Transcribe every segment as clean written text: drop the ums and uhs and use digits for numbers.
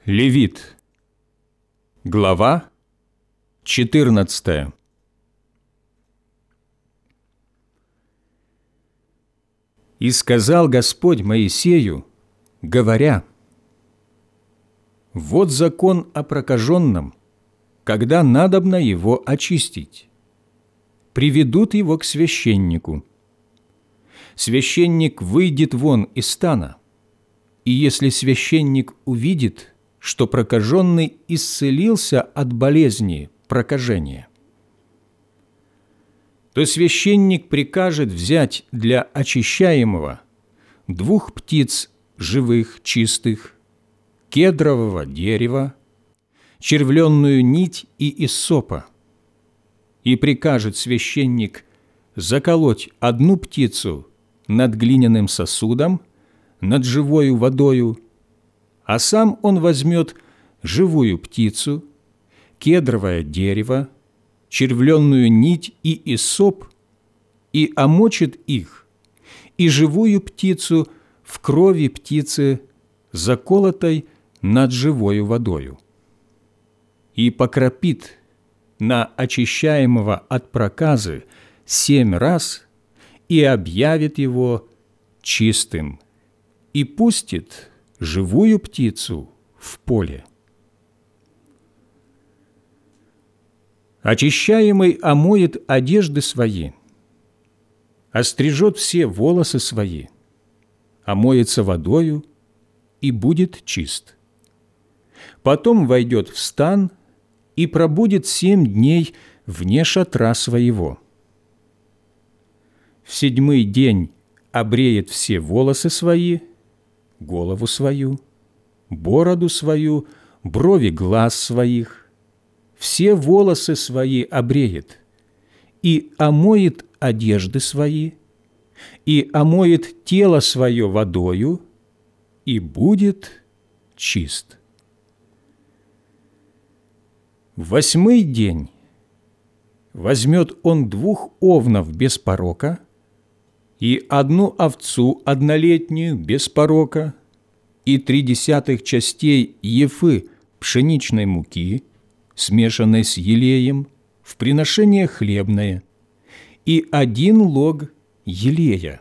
Левит, глава 14. «И сказал Господь Моисею, говоря: вот закон о прокаженном, когда надобно его очистить. Приведут его к священнику. Священник выйдет вон из стана, и если священник увидит, что прокаженный исцелился от болезни прокажения, то священник прикажет взять для очищаемого 2 птиц живых, чистых, кедрового дерева, червленную нить и иссопа, и прикажет священник заколоть 1 птицу над глиняным сосудом, над живою водою, а сам он возьмет живую птицу, кедровое дерево, червленную нить и иссоп, и омочит их, и живую птицу в крови птицы, заколотой над живою водою, и покропит на очищаемого от проказы 7 раз и объявит его чистым, и пустит живую птицу в поле. Очищаемый омоет одежды свои, острижет все волосы свои, омоется водою и будет чист. Потом войдет в стан и пробудет 7 дней вне шатра своего. В 7-й день обреет все волосы свои, голову свою, бороду свою, брови глаз своих, все волосы свои обреет, и омоет одежды свои, и омоет тело свое водою, и будет чист. В 8-й день возьмет он 2 овнов без порока и 1 овцу однолетнюю без порока, и 0,3 частей ефы пшеничной муки, смешанной с елеем, в приношение хлебное, и 1 лог елея.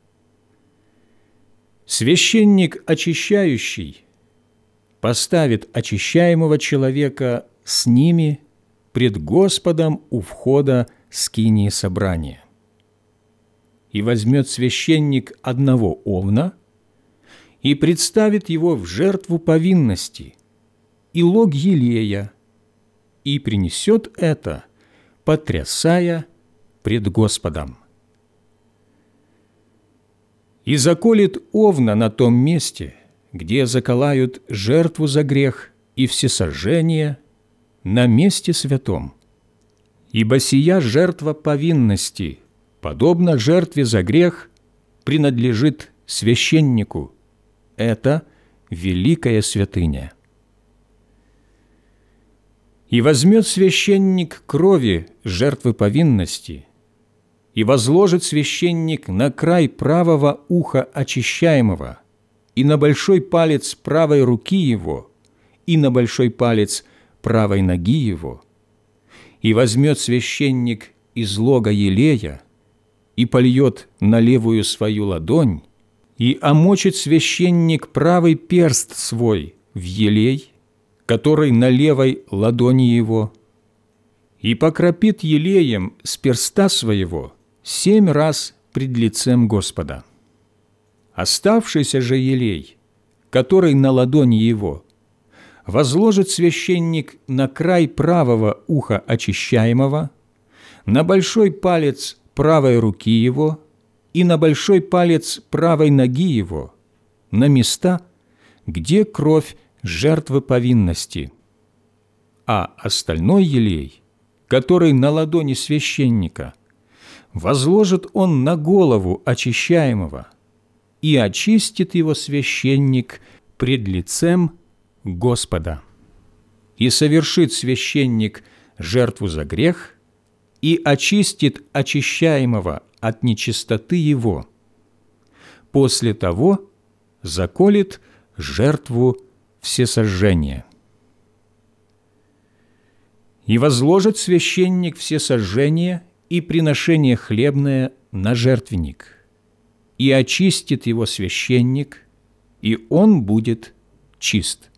Священник очищающий поставит очищаемого человека с ними пред Господом у входа скинии собрания. И возьмет священник 1 овна и представит его в жертву повинности и лог елея, и принесет это, потрясая пред Господом. И заколет овна на том месте, где заколают жертву за грех и всесожжение, на месте святом. Ибо сия жертва повинности, подобно жертве за грех, принадлежит священнику. Это великая святыня. И возьмет священник крови жертвы повинности, и возложит священник на край правого уха очищаемого, и на большой палец правой руки его, и на большой палец правой ноги его, и возьмет священник из лога елея, и польет на левую свою ладонь, и омочит священник правый перст свой в елей, который на левой ладони его, и покропит елеем с перста своего 7 раз пред лицем Господа. Оставшийся же елей, который на ладони его, возложит священник на край правого уха очищаемого, на большой палец правой руки его и на большой палец правой ноги его, на места, где кровь жертвы повинности, а остальной елей, который на ладони священника, возложит он на голову очищаемого, и очистит его священник пред лицем Господа. И совершит священник жертву за грех, и очистит очищаемого от нечистоты его. После того заколет жертву всесожжение. И возложит священник всесожжение и приношение хлебное на жертвенник, и очистит его священник, и он будет чист.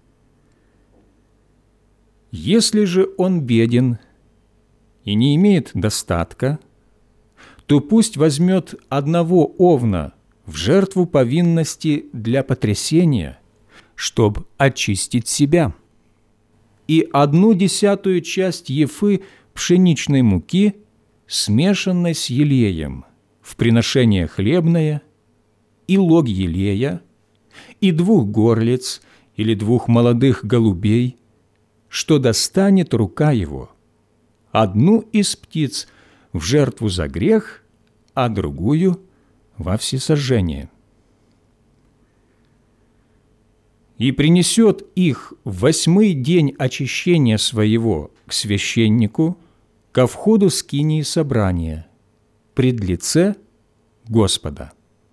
Если же он беден и не имеет достатка, то пусть возьмет одного овна в жертву повинности для потрясения, чтобы очистить себя, и 1/10 часть ефы пшеничной муки, смешанной с елеем, в приношение хлебное, и лог елея, и 2 горлиц или 2 молодых голубей, что достанет рука его, 1 из птиц в жертву за грех, а другую во всесожжение. И принесет их в 8-й день очищения своего к священнику ко входу скинии собрания, пред лице Господа.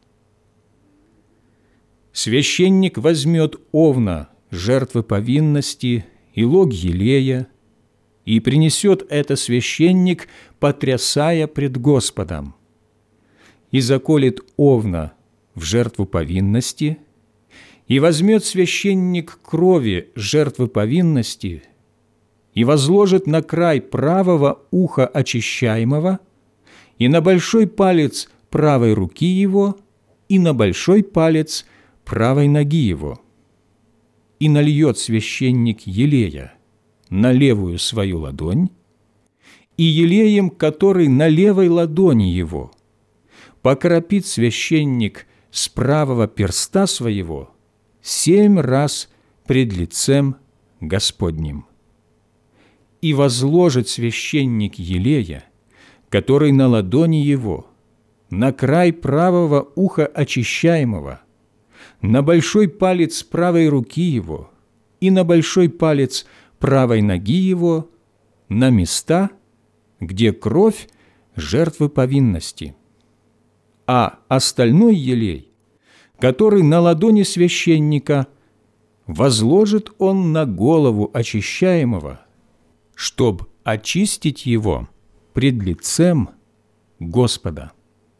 Священник возьмет овна жертвы повинности и лог елея, и принесет это священник, потрясая пред Господом, и заколет овна в жертву повинности, и возьмет священник крови жертвы повинности и возложит на край правого уха очищаемого и на большой палец правой руки его и на большой палец правой ноги его. И нальет священник елея на левую свою ладонь, и елеем, который на левой ладони его, покропит священник с правого перста своего 7 раз пред лицем Господним. И возложит священник елея, который на ладони его, на край правого уха очищаемого, на большой палец правой руки его и на большой палец правой ноги его, на места, где кровь жертвы повинности. А остальной елей, который на ладони священника, возложит он на голову очищаемого, чтоб очистить его пред лицем Господа.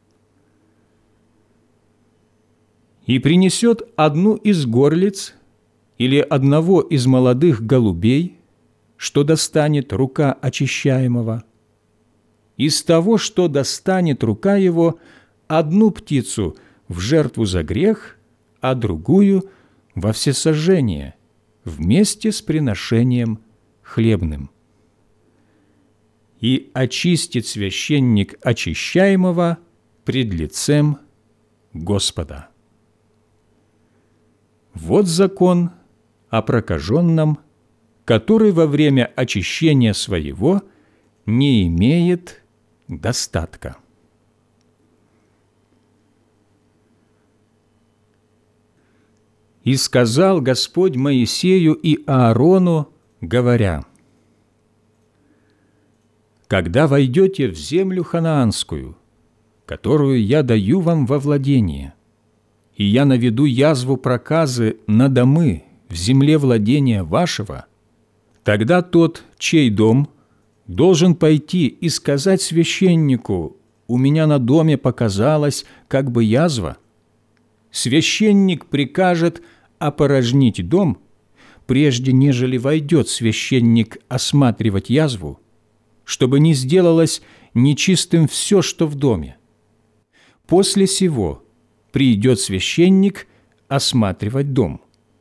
И принесет 1 из горлиц или 1 из молодых голубей, что достанет рука очищаемого. Из того, что достанет рука его, 1 птицу в жертву за грех, а другую во всесожжение, вместе с приношением хлебным. И очистит священник очищаемого пред лицем Господа. Вот закон о прокаженном, который во время очищения своего не имеет достатка. «И сказал Господь Моисею и Аарону, говоря: когда войдете в землю ханаанскую, которую я даю вам во владение, и я наведу язву проказы на домы в земле владения вашего, тогда тот, чей дом, должен пойти и сказать священнику: у меня на доме показалась как бы язва. Священник прикажет опорожнить дом, прежде нежели войдет священник осматривать язву, чтобы не сделалось нечистым все, что в доме. После сего придет священник осматривать дом.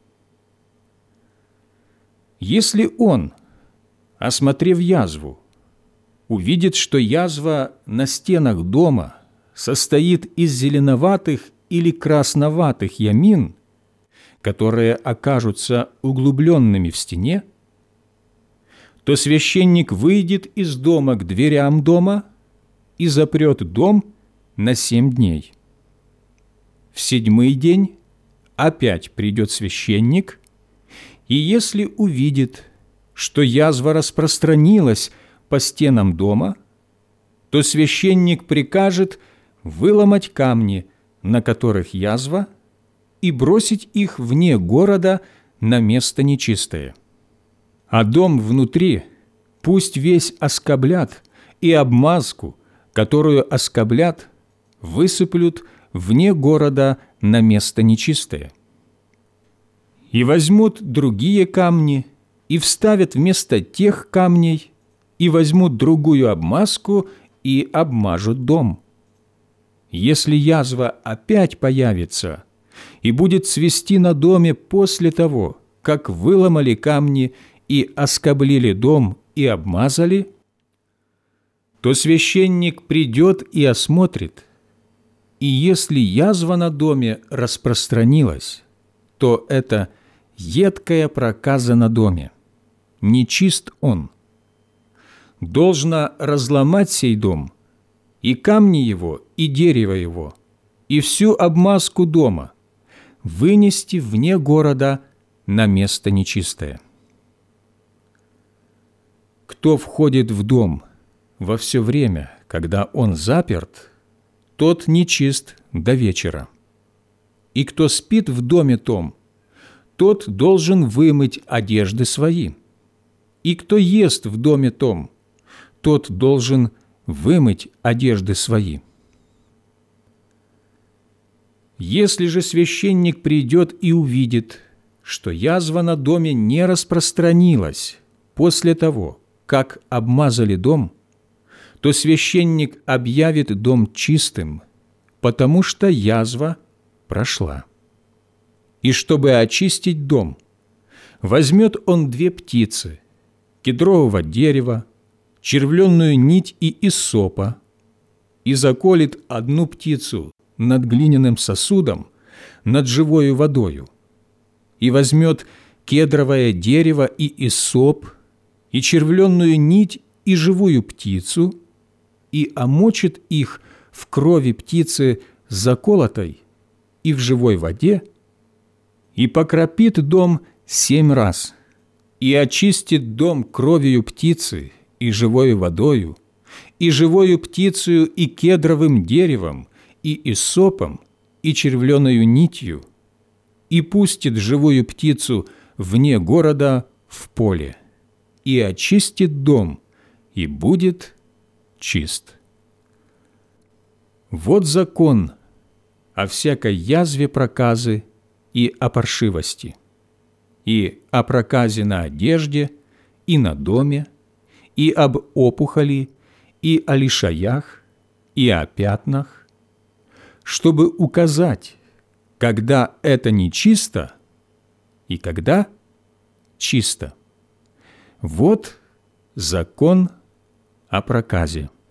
Если он, осмотрев язву, увидит, что язва на стенах дома состоит из зеленоватых или красноватых ямин, которые окажутся углубленными в стене, то священник выйдет из дома к дверям дома и запрет дом на 7 дней. В 7-й день опять придет священник, и если увидит, что язва распространилась по стенам дома, то священник прикажет выломать камни, на которых язва, и бросить их вне города на место нечистое. А дом внутри пусть весь оскоблят, и обмазку, которую оскоблят, высыплют вне города на место нечистое. И возьмут другие камни, и вставят вместо тех камней, и возьмут другую обмазку, и обмажут дом. Если язва опять появится и будет цвести на доме после того, как выломали камни и оскоблили дом и обмазали, то священник придет и осмотрит, и если язва на доме распространилась, то это едкая проказа на доме, нечист он. Должно разломать сей дом, и камни его, и дерево его, и всю обмазку дома, вынести вне города на место нечистое. Кто входит в дом во все время, когда он заперт, тот нечист до вечера. И кто спит в доме том, тот должен вымыть одежды свои. И кто ест в доме том, тот должен вымыть одежды свои. Если же священник придет и увидит, что язва на доме не распространилась после того, как обмазали дом, то священник объявит дом чистым, потому что язва прошла. И чтобы очистить дом, возьмет он 2 птицы, кедрового дерева, червленную нить и иссопа, и заколет 1 птицу над глиняным сосудом, над живою водою, и возьмет кедровое дерево и иссоп, и червленную нить и живую птицу, и омочит их в крови птицы заколотой и в живой воде, и покропит дом 7 раз, и очистит дом кровью птицы и живою водою, и живою птицею и кедровым деревом, и иссопом, и червленою нитью, и пустит живую птицу вне города в поле, и очистит дом, и будет чист. Вот закон о всякой язве проказы и о паршивости, и о проказе на одежде, и на доме, и об опухоли, и о лишаях, и о пятнах, чтобы указать, когда это нечисто и когда чисто. Вот закон о проказе.